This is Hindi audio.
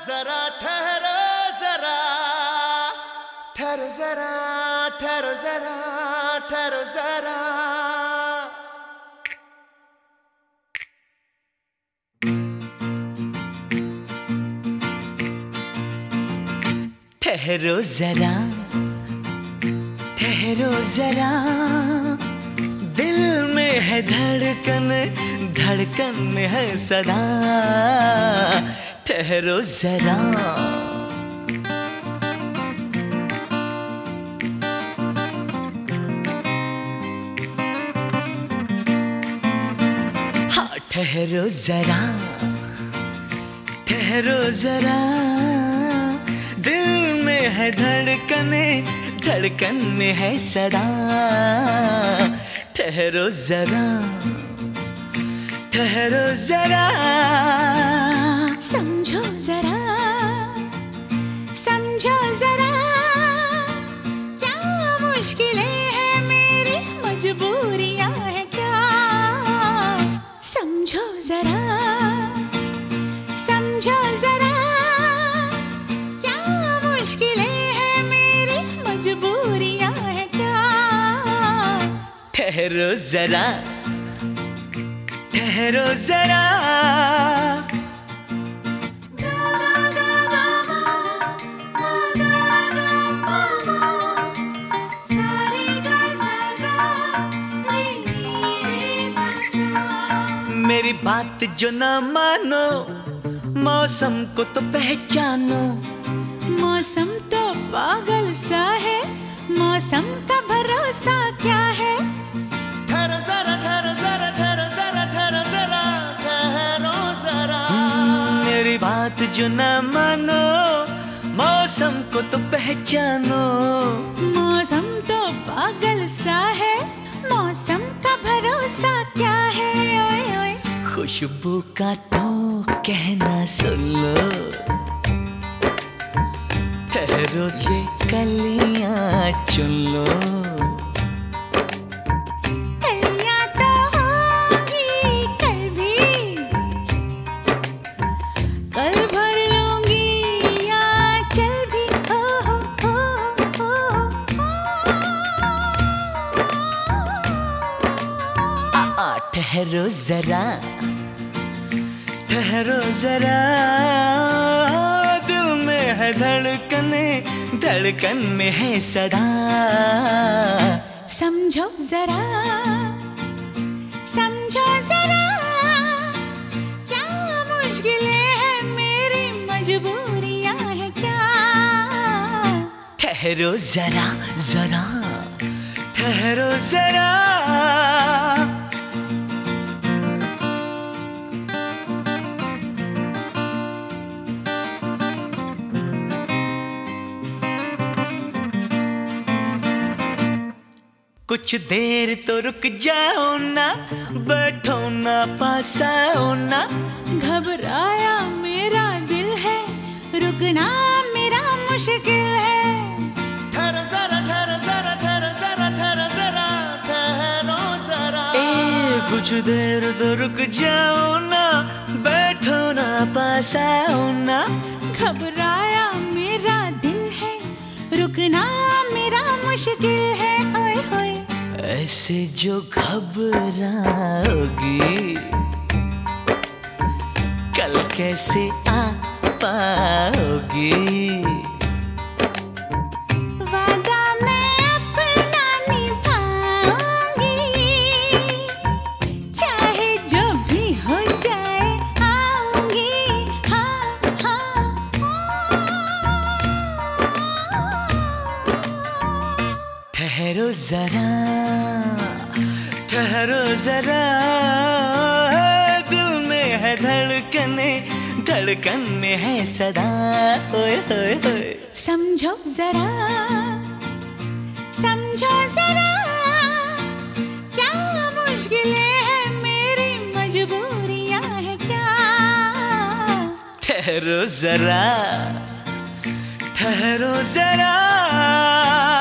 जरा ठहरो जरा, ठहरो जरा, ठहरो जरा, ठहरो जरा। ठहरो जरा, ठहरो जरा, दिल में है धड़कन, धड़कन में है सदा। ठहरो जरा, हाँ ठहरो जरा, ठहरो जरा, दिल में है धड़कने, धड़कन में है सदा। ठहरो जरा, ठहरो जरा, समझो जरा, समझो जरा, क्या मुश्किलें हैं मेरी, मजबूरियां हैं क्या। समझो जरा, समझो जरा, क्या मुश्किलें हैं मेरी, मजबूरियां हैं क्या। ठहरो जरा, ठहरो जरा। मेरी बात जो ना मानो, मौसम को तो पहचानो। मौसम तो पागल सा है, मौसम का भरोसा क्या है। ठहरो जरा, ठहरो जरा, ठहरो जरा, ठहरो जरा, ठहरो जरा। मेरी बात जो ना मानो, मौसम को तो पहचानो। मौसम तो पागल सा है, मौसम का भरोसा क्या है। ओए ओए खुशबू का तो कहना सुन लो, ठहरो ये कलियां चुन लो। कलियां तो होंगी कल भी, कल भर लूंगी या चल भी। हो ठहरो जरा, ठहरो जरा, दिल में है धड़कने, धड़कन में है सदा। समझो जरा, समझो जरा, क्या मुश्किलें हैं मेरी, मजबूरियां हैं क्या। ठहरो जरा, जरा, ठहरो जरा। कुछ देर तो रुक जाओ ना, बैठो ना, पास आओ ना। घबराया मेरा दिल है, रुकना मेरा मुश्किल है। ठहरो जरा, ठहरो जरा, ठहरो जरा, ठहरो जरा, ठहरो जरा। कुछ देर तो रुक जाओ ना, बैठो ना, पास आओ ना। घबराया मेरा दिल है, रुकना मेरा मुश्किल है। ओए ओए ऐसे जो घबराओगी, कल कैसे आ पाओगी। वादा मैं अपना निभाऊंगी, चाहे जो भी हो जाए आऊंगी। हाँ हाँ ठहरो जरा, ठहरो जरा, दिल में है धड़कने, धड़कन में है सदा। ओए ओए ओए समझो जरा, समझो जरा, क्या मुश्किलें हैं मेरी, मजबूरियां हैं क्या। ठहरो जरा, ठहरो जरा।